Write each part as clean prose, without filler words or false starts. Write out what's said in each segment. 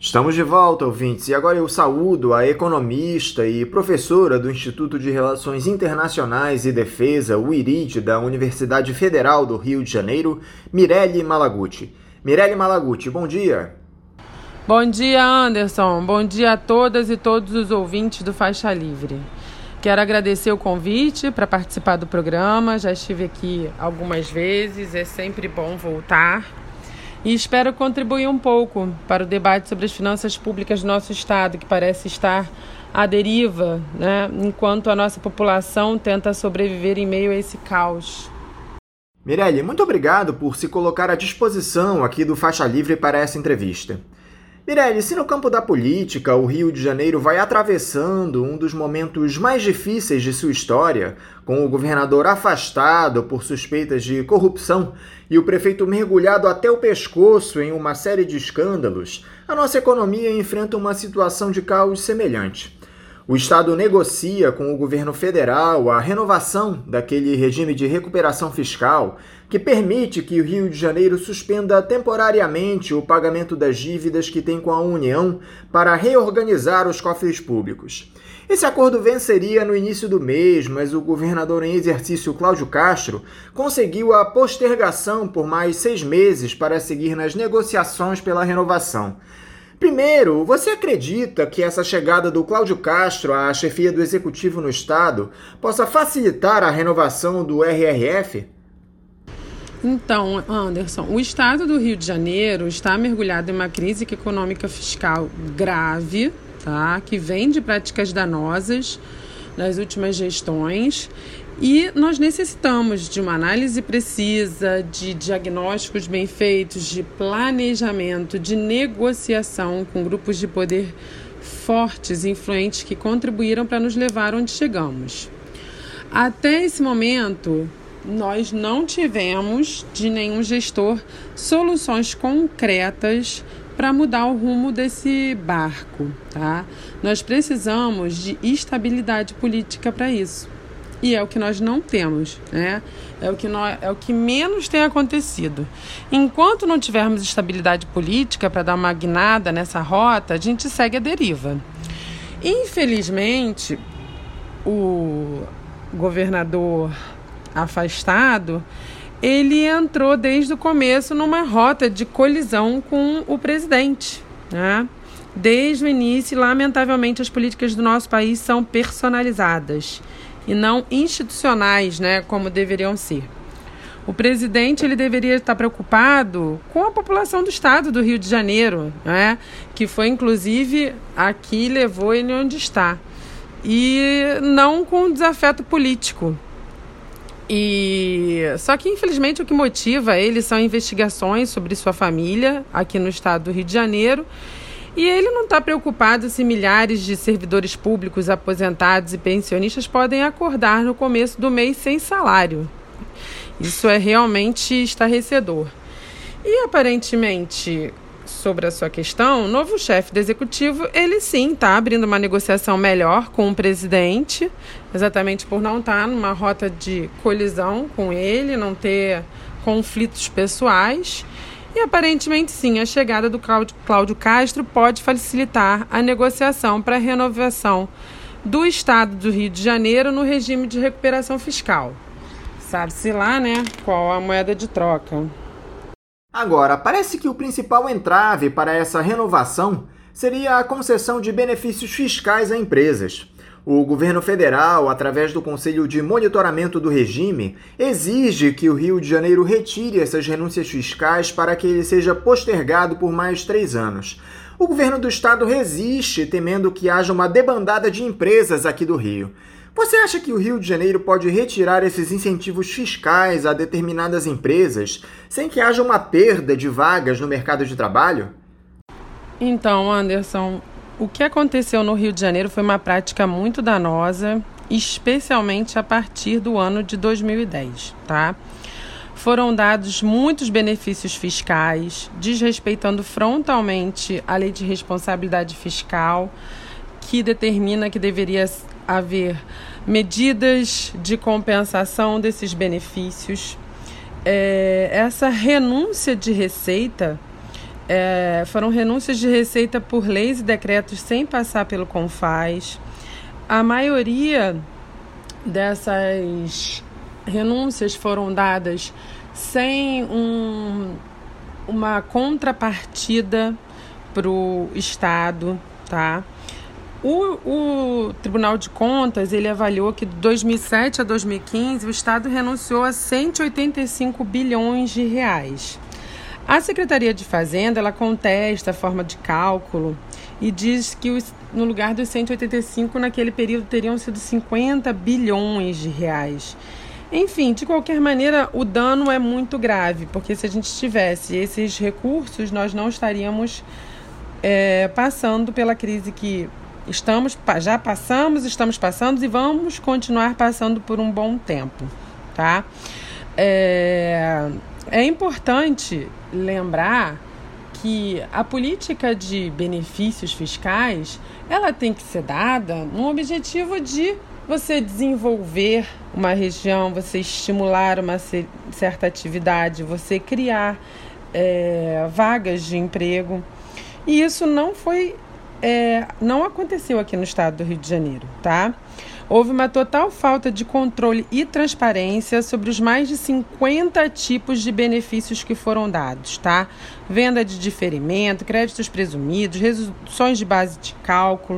Estamos de volta, ouvintes, e agora eu saúdo a economista e professora do Instituto de Relações Internacionais e Defesa, o IRID, da Universidade Federal do Rio de Janeiro, Mirelle Malaguti. Mirelle Malaguti, bom dia. Bom dia, Anderson. Bom dia a todas e todos os ouvintes do Faixa Livre. Quero agradecer o convite para participar do programa. Já estive aqui algumas vezes, é sempre bom voltar. E espero contribuir um pouco para o debate sobre as finanças públicas do nosso Estado, que parece estar à deriva, né, enquanto a nossa população tenta sobreviver em meio a esse caos. Mirelle, muito obrigado por se colocar à disposição aqui do Faixa Livre para essa entrevista. Mirelle, se no campo da política o Rio de Janeiro vai atravessando um dos momentos mais difíceis de sua história, com o governador afastado por suspeitas de corrupção e o prefeito mergulhado até o pescoço em uma série de escândalos, a nossa economia enfrenta uma situação de caos semelhante. O Estado negocia com o governo federal a renovação daquele regime de recuperação fiscal que permite que o Rio de Janeiro suspenda temporariamente o pagamento das dívidas que tem com a União para reorganizar os cofres públicos. Esse acordo venceria no início do mês, mas o governador em exercício Cláudio Castro conseguiu a postergação por mais 6 meses para seguir nas negociações pela renovação. Primeiro, você acredita que essa chegada do Cláudio Castro à chefia do Executivo no Estado possa facilitar a renovação do RRF? Então, Anderson, o Estado do Rio de Janeiro está mergulhado em uma crise econômica fiscal grave, tá? Que vem de práticas danosas nas últimas gestões. E nós necessitamos de uma análise precisa, de diagnósticos bem feitos, de planejamento, de negociação com grupos de poder fortes e influentes que contribuíram para nos levar onde chegamos. Até esse momento, nós não tivemos de nenhum gestor soluções concretas para mudar o rumo desse barco, tá? Nós precisamos de estabilidade política para isso. E é o que nós não temos, né? É o que menos tem acontecido. Enquanto não tivermos estabilidade política para dar uma guinada nessa rota, a gente segue a deriva. Infelizmente, o governador afastado, ele entrou desde o começo numa rota de colisão com o presidente, né? Desde o início, lamentavelmente, as políticas do nosso país são personalizadas e não institucionais, né, como deveriam ser. O presidente ele deveria estar preocupado com a população do estado do Rio de Janeiro, né, que foi, inclusive, aqui levou ele onde está, e não com o desafeto político. Só que, infelizmente, o que motiva ele são investigações sobre sua família aqui no estado do Rio de Janeiro. E ele não está preocupado se milhares de servidores públicos, aposentados e pensionistas podem acordar no começo do mês sem salário. Isso é realmente estarrecedor. E, aparentemente, sobre a sua questão, o novo chefe do Executivo, ele sim está abrindo uma negociação melhor com o presidente, exatamente por não estar numa rota de colisão com ele, não ter conflitos pessoais. E, aparentemente, sim, a chegada do Cláudio Castro pode facilitar a negociação para a renovação do Estado do Rio de Janeiro no regime de recuperação fiscal. Sabe-se lá, né, qual a moeda de troca. Agora, parece que o principal entrave para essa renovação seria a concessão de benefícios fiscais a empresas. O governo federal, através do Conselho de Monitoramento do Regime, exige que o Rio de Janeiro retire essas renúncias fiscais para que ele seja postergado por mais 3 anos. O governo do estado resiste, temendo que haja uma debandada de empresas aqui do Rio. Você acha que o Rio de Janeiro pode retirar esses incentivos fiscais a determinadas empresas sem que haja uma perda de vagas no mercado de trabalho? Então, Anderson, o que aconteceu no Rio de Janeiro foi uma prática muito danosa, especialmente a partir do ano de 2010, tá? Foram dados muitos benefícios fiscais, desrespeitando frontalmente a Lei de Responsabilidade Fiscal, que determina que deveria haver medidas de compensação desses benefícios. Essa renúncia de receita Foram renúncias de receita por leis e decretos sem passar pelo CONFAS. A maioria dessas renúncias foram dadas sem uma contrapartida para o Estado, tá? O Tribunal de Contas, ele avaliou que de 2007 a 2015 o Estado renunciou a 185 bilhões de reais. A Secretaria de Fazenda, ela contesta a forma de cálculo e diz que no lugar dos 185, naquele período teriam sido 50 bilhões de reais. Enfim, de qualquer maneira, o dano é muito grave, porque se a gente tivesse esses recursos, nós não estaríamos passando pela crise que já passamos, estamos passando e vamos continuar passando por um bom tempo, tá? É importante lembrar que a política de benefícios fiscais, ela tem que ser dada no objetivo de você desenvolver uma região, você estimular uma certa atividade, você criar vagas de emprego. E isso não aconteceu aqui no estado do Rio de Janeiro, tá? Houve uma total falta de controle e transparência sobre os mais de 50 tipos de benefícios que foram dados, tá? Venda de diferimento, créditos presumidos, reduções de base de cálculo.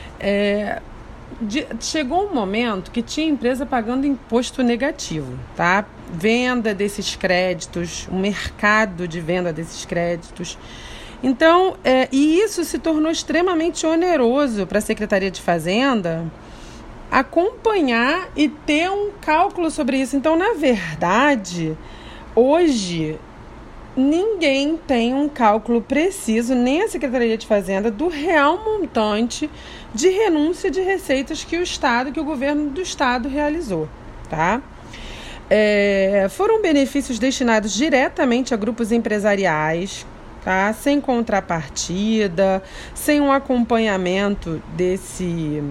Chegou um momento que tinha empresa pagando imposto negativo, tá? Venda desses créditos, o mercado de venda desses créditos. Então, e isso se tornou extremamente oneroso para a Secretaria de Fazenda acompanhar e ter um cálculo sobre isso. Então, na verdade, hoje, ninguém tem um cálculo preciso, nem a Secretaria de Fazenda, do real montante de renúncia de receitas que o governo do Estado realizou, tá? Foram benefícios destinados diretamente a grupos empresariais, tá? Sem contrapartida, sem um acompanhamento desses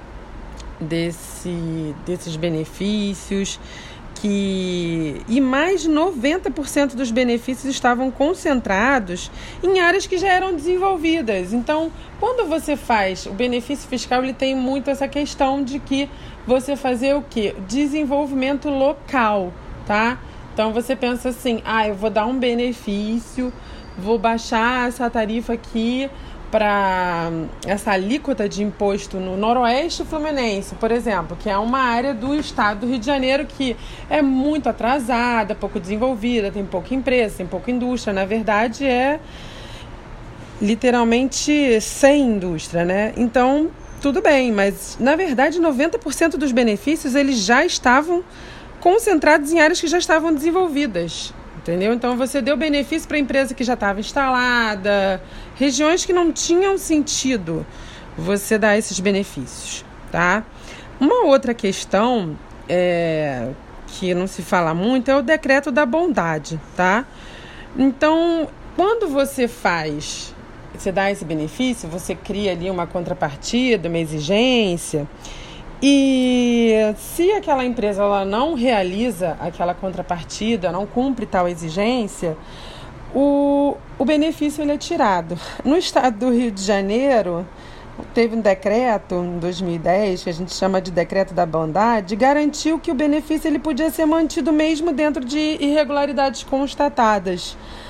benefícios, e mais de 90% dos benefícios estavam concentrados em áreas que já eram desenvolvidas. Então, quando você faz o benefício fiscal, ele tem muito essa questão de que você fazer o quê? Desenvolvimento local, tá? Então, você pensa assim, eu vou dar um benefício, vou baixar essa tarifa aqui para essa alíquota de imposto no Noroeste Fluminense, por exemplo, que é uma área do estado do Rio de Janeiro que é muito atrasada, pouco desenvolvida, tem pouca empresa, tem pouca indústria. Na verdade, é literalmente sem indústria, né? Então, tudo bem, mas na verdade 90% dos benefícios eles já estavam concentrados em áreas que já estavam desenvolvidas. Entendeu? Então, você deu benefício para a empresa que já estava instalada, regiões que não tinham sentido você dar esses benefícios, tá? Uma outra questão que não se fala muito é o decreto da bondade, tá? Então, quando você dá esse benefício, você cria ali uma contrapartida, uma exigência. E se aquela empresa ela não realiza aquela contrapartida, não cumpre tal exigência, o benefício ele é tirado. No estado do Rio de Janeiro, teve um decreto em 2010, que a gente chama de decreto da bondade, garantiu que o benefício ele podia ser mantido mesmo dentro de irregularidades constatadas.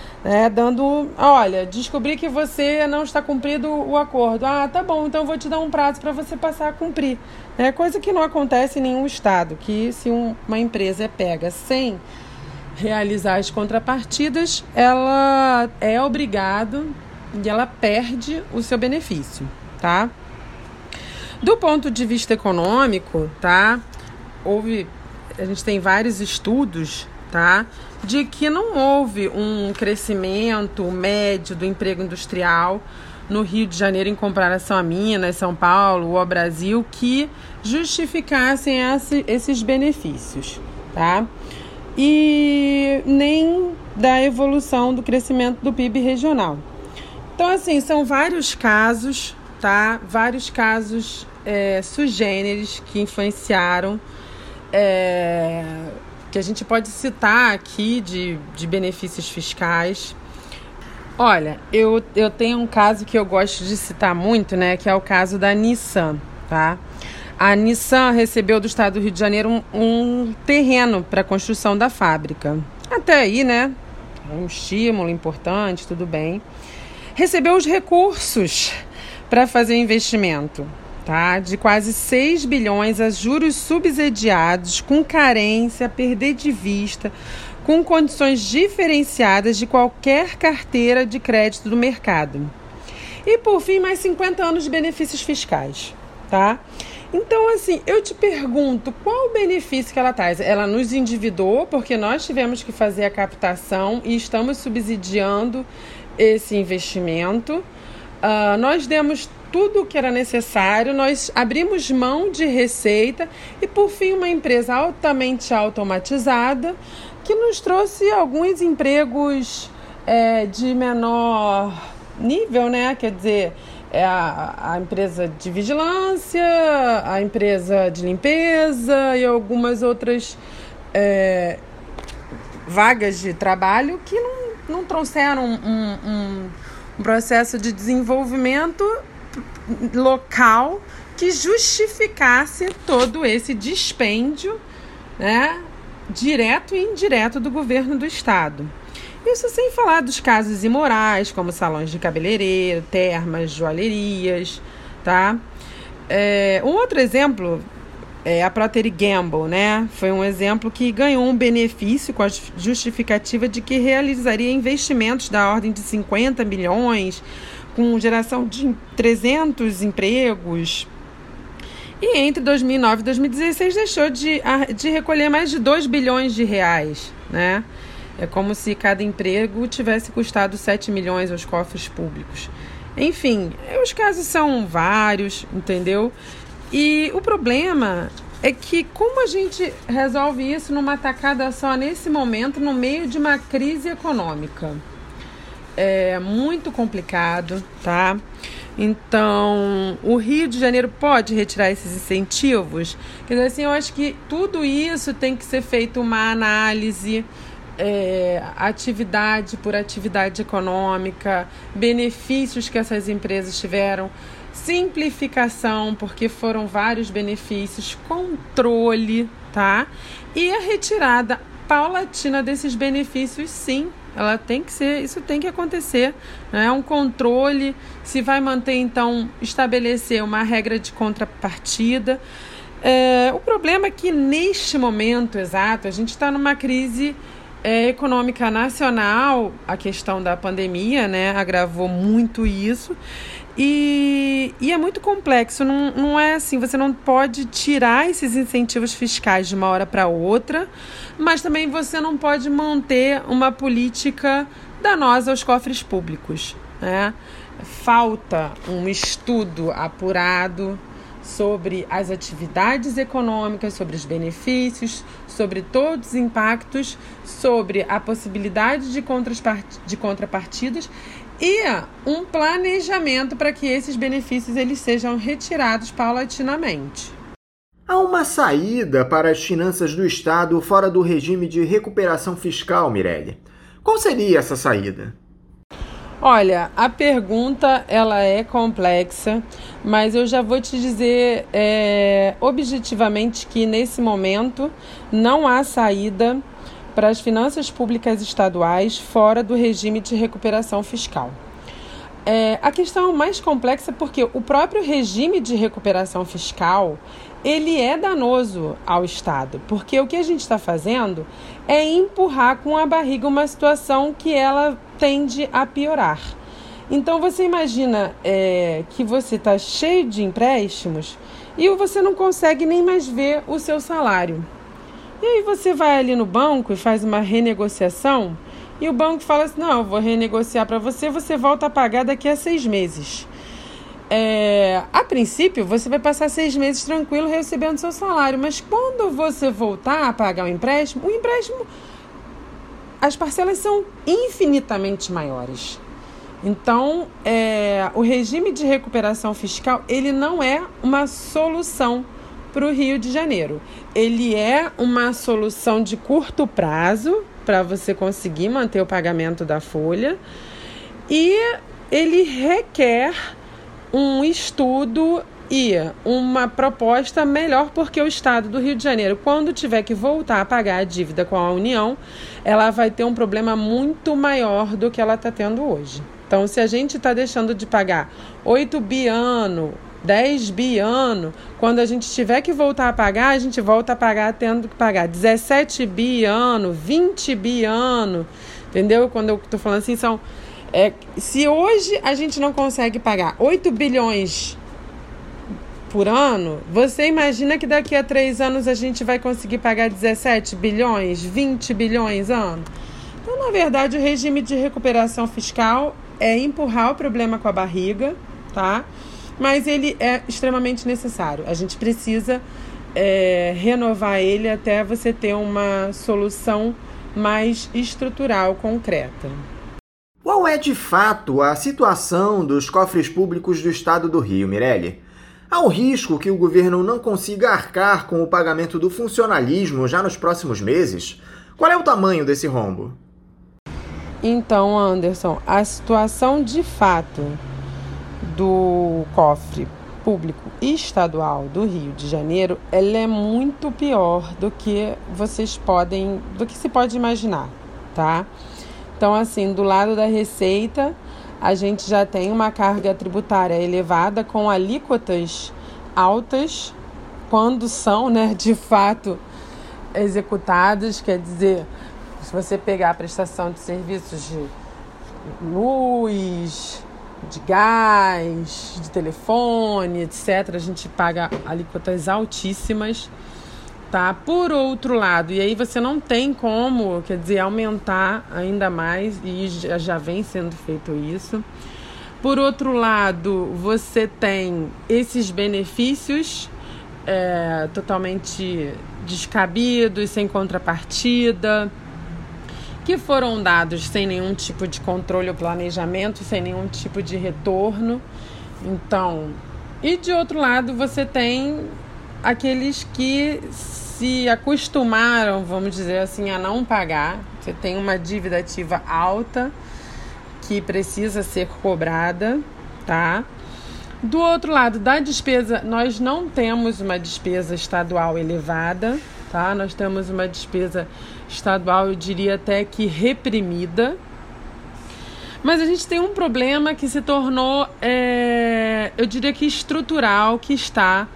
Descobri que você não está cumprindo o acordo. Tá bom, então eu vou te dar um prazo para você passar a cumprir. Coisa que não acontece em nenhum estado, que se uma empresa é pega sem realizar as contrapartidas, ela é obrigada e ela perde o seu benefício, tá? Do ponto de vista econômico, tá? A gente tem vários estudos, tá? De que não houve um crescimento médio do emprego industrial no Rio de Janeiro em comparação a Minas, São Paulo ou ao Brasil que justificassem esses benefícios, tá? E nem da evolução do crescimento do PIB regional. Então, assim, são vários casos, tá? Vários casos sui generis que influenciaram que a gente pode citar aqui de benefícios fiscais. Olha, eu tenho um caso que eu gosto de citar muito, né? Que é o caso da Nissan, tá? A Nissan recebeu do estado do Rio de Janeiro um terreno para a construção da fábrica. Até aí, né? Um estímulo importante, tudo bem. Recebeu os recursos para fazer o investimento, tá? De quase 6 bilhões a juros subsidiados, com carência, perder de vista, com condições diferenciadas de qualquer carteira de crédito do mercado. E, por fim, mais 50 anos de benefícios fiscais, tá? Então, assim, eu te pergunto, qual o benefício que ela traz? Ela nos endividou porque nós tivemos que fazer a captação e estamos subsidiando esse investimento. Nós demos tudo o que era necessário, nós abrimos mão de receita e, por fim, uma empresa altamente automatizada que nos trouxe alguns empregos de menor nível, né? Quer dizer, a empresa de vigilância, a empresa de limpeza e algumas outras vagas de trabalho que não trouxeram um processo de desenvolvimento local que justificasse todo esse dispêndio, né, direto e indireto do governo do estado. Isso sem falar dos casos imorais, como salões de cabeleireiro, termas, joalherias, tá? Um outro exemplo é a Procter & Gamble, né? Foi um exemplo que ganhou um benefício com a justificativa de que realizaria investimentos da ordem de 50 milhões, com geração de 300 empregos. E entre 2009 e 2016 deixou de recolher mais de 2 bilhões de reais, né? É como se cada emprego tivesse custado 7 milhões aos cofres públicos. Enfim, os casos são vários, entendeu? E o problema é que como a gente resolve isso numa tacada só nesse momento, no meio de uma crise econômica? É muito complicado, tá? Então, o Rio de Janeiro pode retirar esses incentivos? Quer dizer, assim, eu acho que tudo isso tem que ser feito uma análise, atividade por atividade econômica, benefícios que essas empresas tiveram, simplificação, porque foram vários benefícios, controle, tá? E a retirada paulatina desses benefícios, sim. Ela tem que ser, isso tem que acontecer, né? Um controle, se vai manter, então, estabelecer uma regra de contrapartida. O problema é que, neste momento exato, a gente está numa crise econômica nacional, a questão da pandemia, né, agravou muito isso. E é muito complexo, não é assim, você não pode tirar esses incentivos fiscais de uma hora para outra, mas também você não pode manter uma política danosa aos cofres públicos, né? Falta um estudo apurado sobre as atividades econômicas, sobre os benefícios, sobre todos os impactos, sobre a possibilidade de contrapartidas e um planejamento para que esses benefícios eles sejam retirados paulatinamente. Há uma saída para as finanças do Estado fora do regime de recuperação fiscal, Mirelle. Qual seria essa saída? Olha, a pergunta ela é complexa, mas eu já vou te dizer objetivamente que nesse momento não há saída para as finanças públicas estaduais fora do regime de recuperação fiscal. A questão mais complexa é porque o próprio regime de recuperação fiscal ele é danoso ao Estado, porque o que a gente está fazendo é empurrar com a barriga uma situação que ela tende a piorar. Então você imagina que você está cheio de empréstimos e você não consegue nem mais ver o seu salário. E aí você vai ali no banco e faz uma renegociação e o banco fala assim, não, eu vou renegociar para você, você volta a pagar daqui a 6 meses. A princípio, você vai passar 6 meses tranquilo recebendo seu salário, mas quando você voltar a pagar o empréstimo, as parcelas são infinitamente maiores. Então, o regime de recuperação fiscal, ele não é uma solução para o Rio de Janeiro. Ele é uma solução de curto prazo para você conseguir manter o pagamento da folha E ele requer um estudo e uma proposta melhor, porque o Estado do Rio de Janeiro, quando tiver que voltar a pagar a dívida com a União, ela vai ter um problema muito maior do que ela está tendo hoje. Então, se a gente está deixando de pagar 8 bi ano, 10 bi ano, quando a gente tiver que voltar a pagar, a gente volta a pagar tendo que pagar 17 bi ano, 20 bi ano, entendeu? Quando eu estou falando assim, se hoje a gente não consegue pagar 8 bilhões por ano, você imagina que daqui a 3 anos a gente vai conseguir pagar 17 bilhões, 20 bilhões ano? Então, na verdade, o regime de recuperação fiscal é empurrar o problema com a barriga, tá? Mas ele é extremamente necessário. A gente precisa renovar ele até você ter uma solução mais estrutural, concreta. Qual é, de fato, a situação dos cofres públicos do Estado do Rio, Mirelle? Há um risco que o governo não consiga arcar com o pagamento do funcionalismo já nos próximos meses? Qual é o tamanho desse rombo? Então, Anderson, a situação de fato do cofre público estadual do Rio de Janeiro, ela é muito pior do que se pode imaginar, tá? Então, assim, do lado da Receita, a gente já tem uma carga tributária elevada com alíquotas altas quando são, de fato, executadas. Quer dizer, se você pegar a prestação de serviços de luz, de gás, de telefone, etc., a gente paga alíquotas altíssimas, tá? Por outro lado, e aí você não tem como, aumentar ainda mais, e já vem sendo feito isso. Por outro lado, você tem esses benefícios totalmente descabidos, sem contrapartida, que foram dados sem nenhum tipo de controle ou planejamento, sem nenhum tipo de retorno. Então, e de outro lado, você tem aqueles que se acostumaram, vamos dizer assim, a não pagar. Você tem uma dívida ativa alta que precisa ser cobrada, tá? Do outro lado, da despesa, nós não temos uma despesa estadual elevada, tá? Nós temos uma despesa estadual, eu diria até que reprimida. Mas a gente tem um problema que se tornou, eu diria que estrutural, que está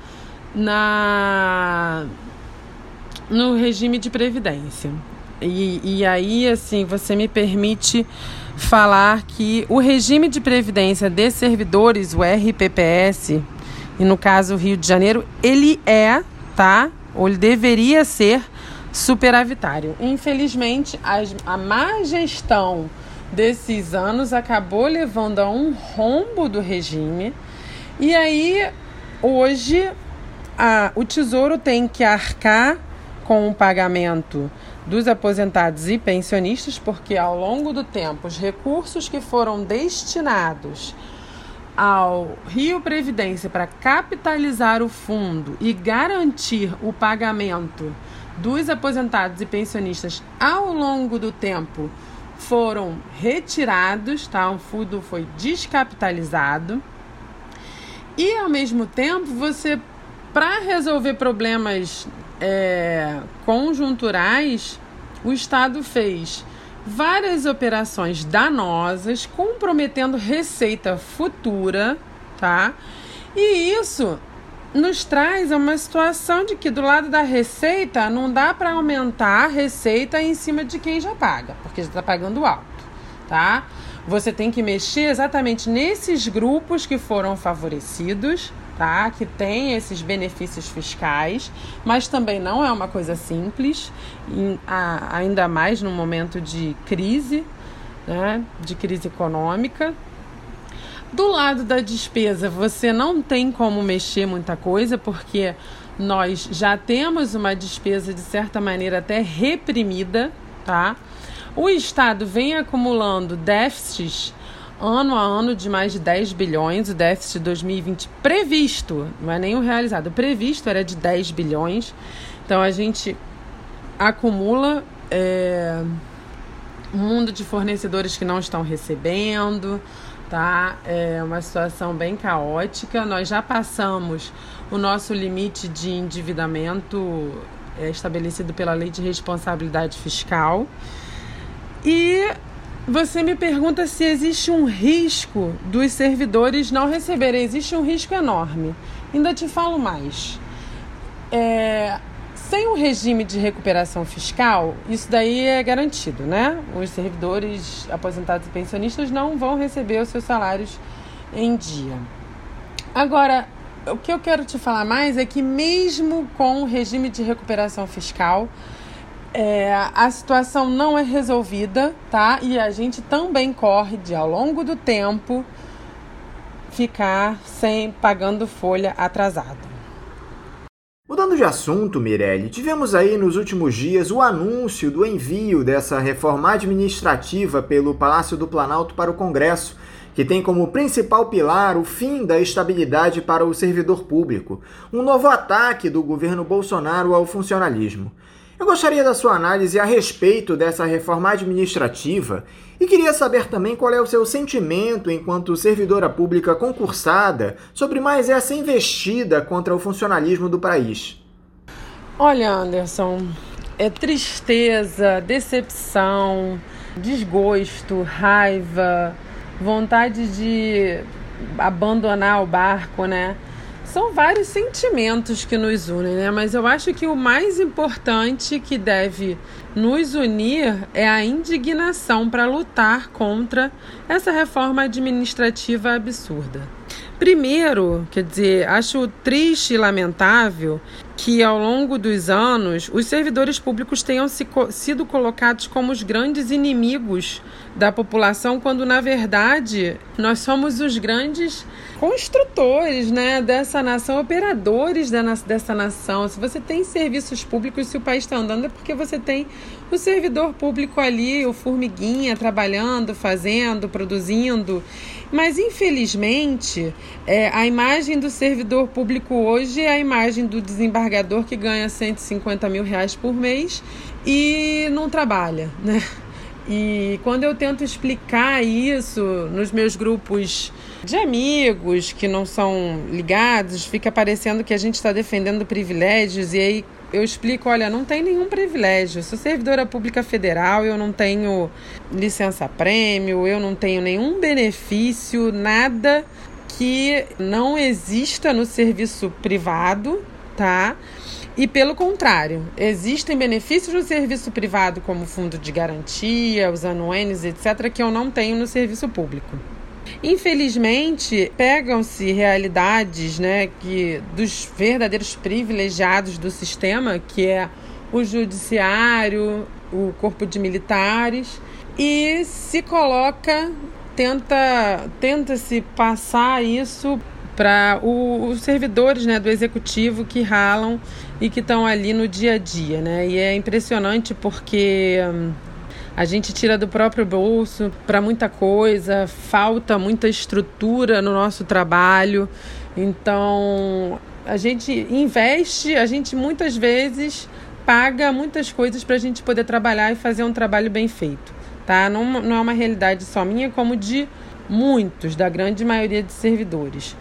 no regime de previdência. E aí, assim, você me permite falar que o regime de previdência de servidores, o RPPS, e no caso o Rio de Janeiro, ele ou ele deveria ser superavitário. Infelizmente, a má gestão desses anos acabou levando a um rombo do regime. E aí, hoje, o Tesouro tem que arcar com o pagamento dos aposentados e pensionistas, porque ao longo do tempo os recursos que foram destinados ao Rio Previdência para capitalizar o fundo e garantir o pagamento dos aposentados e pensionistas ao longo do tempo foram retirados, tá? O fundo foi descapitalizado. E ao mesmo tempo, para resolver problemas conjunturais, o Estado fez várias operações danosas, comprometendo receita futura, tá? E isso nos traz a uma situação de que do lado da receita não dá para aumentar a receita em cima de quem já paga, porque já está pagando alto, tá? Você tem que mexer exatamente nesses grupos que foram favorecidos, tá? Que tem esses benefícios fiscais, mas também não é uma coisa simples, ainda mais num momento de crise, de crise econômica. Do lado da despesa, você não tem como mexer muita coisa, porque nós já temos uma despesa, de certa maneira, até reprimida, tá? O Estado vem acumulando déficits ano a ano de mais de 10 bilhões, o déficit de 2020 previsto, não é nem o realizado, o previsto era de 10 bilhões, então a gente acumula um mundo de fornecedores que não estão recebendo, tá? É uma situação bem caótica. Nós já passamos o nosso limite de endividamento estabelecido pela Lei de Responsabilidade Fiscal. E você me pergunta se existe um risco dos servidores não receberem. Existe um risco enorme. Ainda te falo mais. Sem um regime de recuperação fiscal, isso daí é garantido, né? Os servidores aposentados e pensionistas não vão receber os seus salários em dia. Agora, o que eu quero te falar mais é que mesmo com o regime de recuperação fiscal, a situação não é resolvida, tá? E a gente também corre de, ao longo do tempo, ficar pagando folha atrasada. Mudando de assunto, Mirelle, tivemos aí nos últimos dias o anúncio do envio dessa reforma administrativa pelo Palácio do Planalto para o Congresso, que tem como principal pilar o fim da estabilidade para o servidor público, um novo ataque do governo Bolsonaro ao funcionalismo. Eu gostaria da sua análise a respeito dessa reforma administrativa e queria saber também qual é o seu sentimento enquanto servidora pública concursada sobre mais essa investida contra o funcionalismo do país. Olha, Anderson, é tristeza, decepção, desgosto, raiva, vontade de abandonar o barco, né? São vários sentimentos que nos unem, né? Mas eu acho que o mais importante que deve nos unir é a indignação para lutar contra essa reforma administrativa absurda. Primeiro, acho triste e lamentável que ao longo dos anos os servidores públicos tenham sido colocados como os grandes inimigos da população, quando na verdade nós somos os grandes construtores, né, dessa nação, operadores dessa nação. Se você tem serviços públicos, se o país está andando, é porque você tem o servidor público ali, o formiguinha, trabalhando, fazendo, produzindo. Mas, infelizmente, a imagem do servidor público hoje é a imagem do desembargador que ganha R$150 mil por mês e não trabalha, né? E quando eu tento explicar isso nos meus grupos de amigos que não são ligados, fica parecendo que a gente está defendendo privilégios, e aí eu explico, olha, não tem nenhum privilégio. Eu sou servidora pública federal, eu não tenho licença-prêmio, eu não tenho nenhum benefício, nada que não exista no serviço privado, tá? E pelo contrário, existem benefícios no serviço privado, como fundo de garantia, os anuênios, etc., que eu não tenho no serviço público. Infelizmente, pegam-se realidades, né, dos verdadeiros privilegiados do sistema, que é o judiciário, o corpo de militares, e se coloca, tenta-se passar isso para os servidores, né, do executivo que ralam e que estão ali no dia a dia, né? E é impressionante porque a gente tira do próprio bolso para muita coisa, falta muita estrutura no nosso trabalho. Então, a gente investe, a gente muitas vezes paga muitas coisas para a gente poder trabalhar e fazer um trabalho bem feito, tá? Não é uma realidade só minha, como de muitos, da grande maioria de servidores.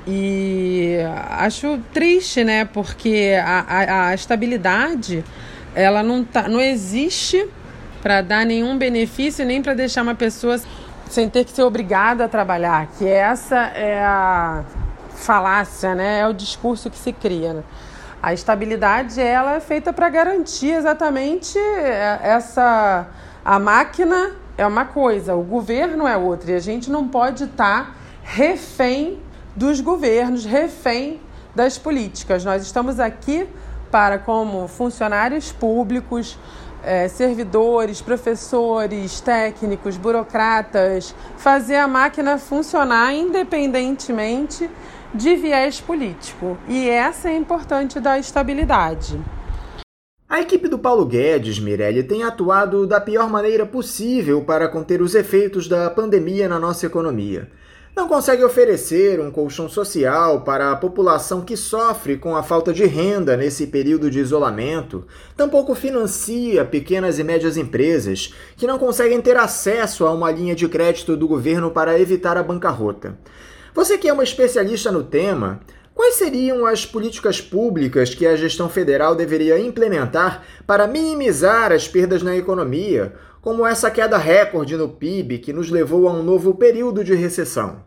E acho triste, né? Porque a estabilidade, ela não existe para dar nenhum benefício, nem para deixar uma pessoa sem ter que ser obrigada a trabalhar, que essa é a falácia, né? É o discurso que se cria, né? A estabilidade, ela é feita para garantir exatamente essa... A máquina é uma coisa, o governo é outra, e a gente não pode estar refém dos governos, refém das políticas. Nós estamos aqui para, como funcionários públicos, servidores, professores, técnicos, burocratas, fazer a máquina funcionar independentemente de viés político. E essa é importante da estabilidade. A equipe do Paulo Guedes, Mirelle, tem atuado da pior maneira possível para conter os efeitos da pandemia na nossa economia. Não consegue oferecer um colchão social para a população que sofre com a falta de renda nesse período de isolamento, tampouco financia pequenas e médias empresas que não conseguem ter acesso a uma linha de crédito do governo para evitar a bancarrota. Você que é uma especialista no tema, quais seriam as políticas públicas que a gestão federal deveria implementar para minimizar as perdas na economia, como essa queda recorde no PIB que nos levou a um novo período de recessão?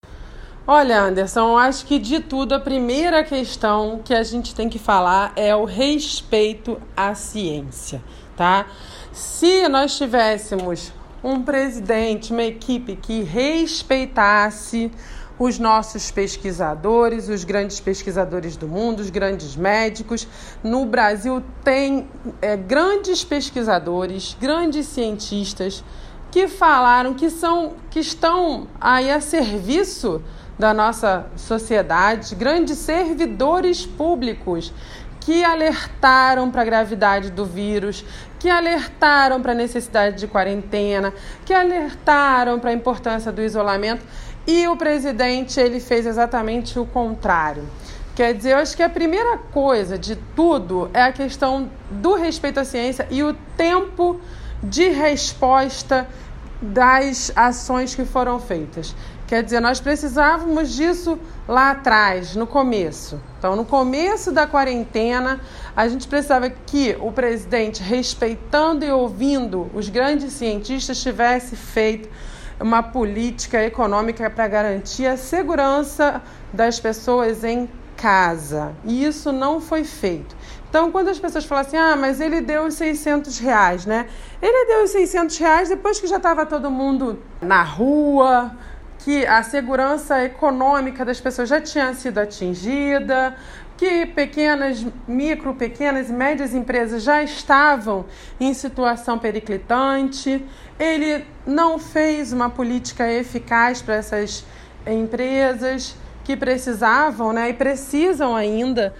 Olha, Anderson, eu acho que de tudo a primeira questão que a gente tem que falar é o respeito à ciência, tá? Se nós tivéssemos um presidente, uma equipe que respeitasse os nossos pesquisadores, os grandes pesquisadores do mundo, os grandes médicos. No Brasil tem grandes pesquisadores, grandes cientistas que falaram que estão aí a serviço da nossa sociedade, grandes servidores públicos que alertaram para a gravidade do vírus, que alertaram para a necessidade de quarentena, que alertaram para a importância do isolamento. E o presidente, ele fez exatamente o contrário. Quer dizer, eu acho que a primeira coisa de tudo é a questão do respeito à ciência e o tempo de resposta das ações que foram feitas. Quer dizer, nós precisávamos disso lá atrás, no começo. Então, no começo da quarentena, a gente precisava que o presidente, respeitando e ouvindo os grandes cientistas, tivesse feito uma política econômica para garantir a segurança das pessoas em casa. E isso não foi feito. Então, quando as pessoas falam assim, mas ele deu os R$600, né? Ele deu os R$600 depois que já estava todo mundo na rua, que a segurança econômica das pessoas já tinha sido atingida, que pequenas e médias empresas já estavam em situação periclitante. Ele não fez uma política eficaz para essas empresas que precisavam, né, e precisam ainda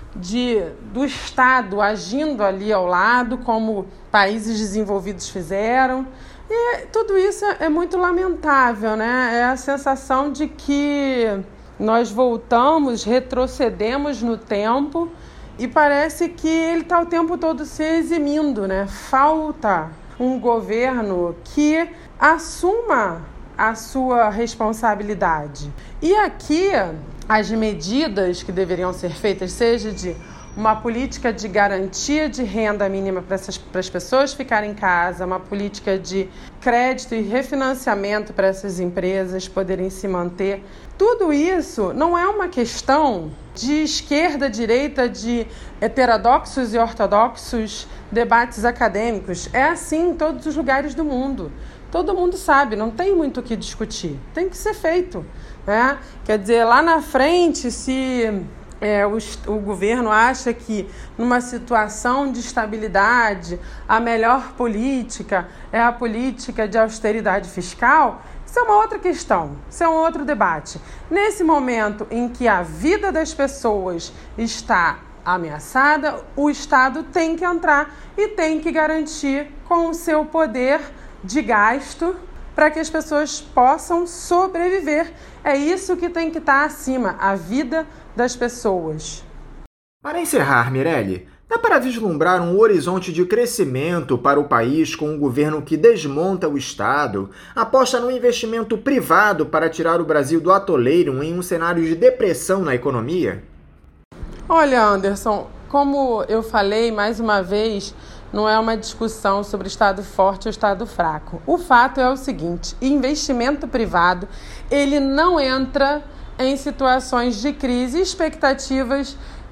do Estado agindo ali ao lado, como países desenvolvidos fizeram. E tudo isso é muito lamentável, né? É a sensação de que nós retrocedemos no tempo e parece que ele está o tempo todo se eximindo, né? Falta um governo que assuma a sua responsabilidade. E aqui, as medidas que deveriam ser feitas, seja de uma política de garantia de renda mínima para as pessoas ficarem em casa, uma política de crédito e refinanciamento para essas empresas poderem se manter. Tudo isso não é uma questão de esquerda, direita, de heterodoxos e ortodoxos debates acadêmicos. É assim em todos os lugares do mundo. Todo mundo sabe, não tem muito o que discutir. Tem que ser feito, né? Quer dizer, lá na frente, se o governo acha que numa situação de estabilidade a melhor política é a política de austeridade fiscal, isso é uma outra questão, isso é um outro debate. Nesse momento em que a vida das pessoas está ameaçada, o Estado tem que entrar e tem que garantir com o seu poder de gasto para que as pessoas possam sobreviver. É isso que tem que estar acima, a vida das pessoas. Para encerrar, Mirelle, dá para vislumbrar um horizonte de crescimento para o país com um governo que desmonta o Estado, aposta no investimento privado para tirar o Brasil do atoleiro em um cenário de depressão na economia? Olha, Anderson, como eu falei mais uma vez, não é uma discussão sobre Estado forte ou Estado fraco. O fato é o seguinte, investimento privado, ele não entra em situações de crise, expectativas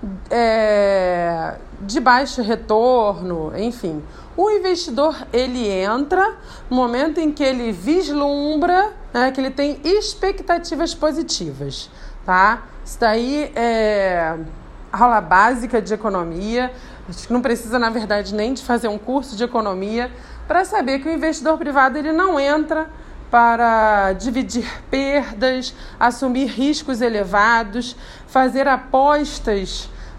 de baixo retorno, enfim. O investidor, ele entra no momento em que ele vislumbra, né, que ele tem expectativas positivas, tá? Isso daí é aula básica de economia. Acho que não precisa, na verdade, nem de fazer um curso de economia para saber que o investidor privado ele não entra para dividir perdas, assumir riscos elevados, fazer apostas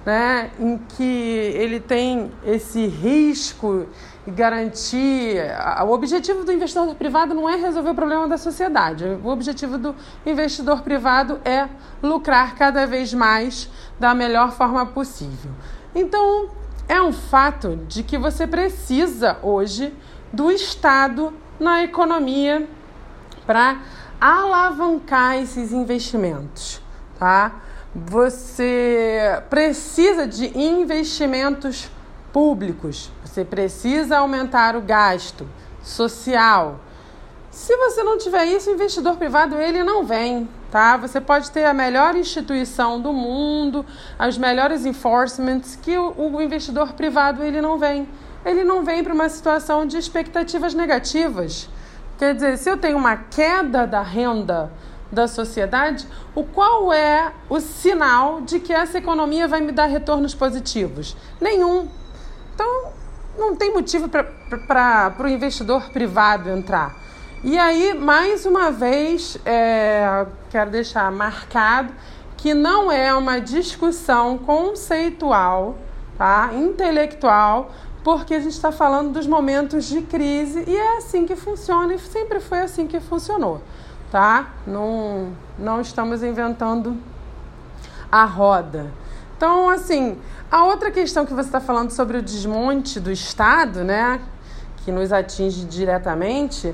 né, em que ele tem esse risco e garantir... O objetivo do investidor privado não é resolver o problema da sociedade. O objetivo do investidor privado é lucrar cada vez mais da melhor forma possível. Então, é um fato de que você precisa hoje do Estado na economia para alavancar esses investimentos, tá? Você precisa de investimentos públicos, você precisa aumentar o gasto social. Se você não tiver isso, o investidor privado ele não vem, tá? Você pode ter a melhor instituição do mundo, as melhores enforcements, que o investidor privado ele não vem. Ele não vem para uma situação de expectativas negativas. Quer dizer, se eu tenho uma queda da renda da sociedade, qual é o sinal de que essa economia vai me dar retornos positivos? Nenhum. Então, não tem motivo para o investidor privado entrar. E aí, mais uma vez, quero deixar marcado que não é uma discussão conceitual, tá? Intelectual, porque a gente está falando dos momentos de crise e é assim que funciona e sempre foi assim que funcionou, tá? Não estamos inventando a roda. Então, assim, a outra questão que você está falando sobre o desmonte do Estado, né, que nos atinge diretamente,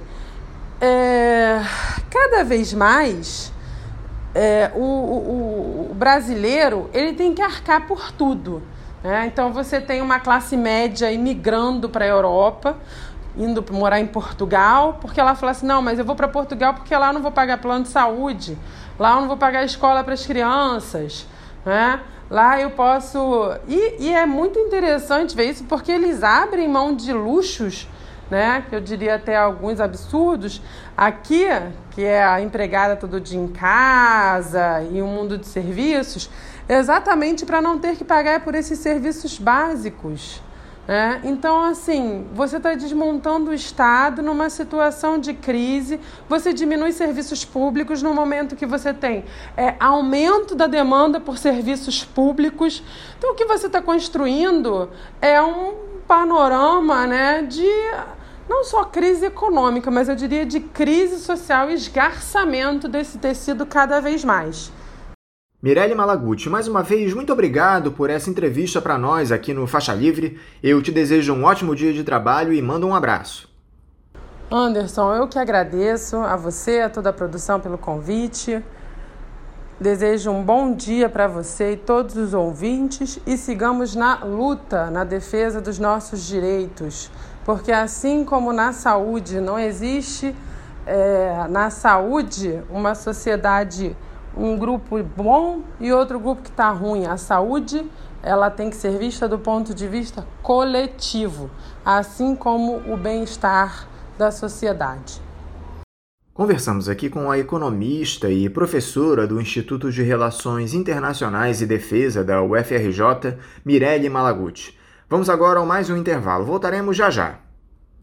cada vez mais o brasileiro ele tem que arcar por tudo. Então, você tem uma classe média imigrando para a Europa, indo morar em Portugal, porque ela fala assim, não, mas eu vou para Portugal porque lá eu não vou pagar plano de saúde, lá eu não vou pagar escola para as crianças, né? Lá eu posso... E é muito interessante ver isso, porque eles abrem mão de luxos, né? Que eu diria até alguns absurdos. Aqui, que é a empregada todo dia em casa e um mundo de serviços, exatamente para não ter que pagar por esses serviços básicos, né? Então, assim, você está desmontando o Estado numa situação de crise, você diminui serviços públicos no momento que você tem aumento da demanda por serviços públicos. Então, o que você está construindo é um panorama, né, de não só crise econômica, mas eu diria de crise social e esgarçamento desse tecido cada vez mais. Mirelle Malaguti, mais uma vez, muito obrigado por essa entrevista para nós aqui no Faixa Livre. Eu te desejo um ótimo dia de trabalho e mando um abraço. Anderson, eu que agradeço a você, a toda a produção pelo convite. Desejo um bom dia para você e todos os ouvintes e sigamos na luta, na defesa dos nossos direitos, porque assim como na saúde não existe na saúde uma sociedade, um grupo bom e outro grupo que está ruim. A saúde ela tem que ser vista do ponto de vista coletivo, assim como o bem-estar da sociedade. Conversamos aqui com a economista e professora do Instituto de Relações Internacionais e Defesa da UFRJ, Mirelle Malaguti. Vamos agora a mais um intervalo. Voltaremos já já.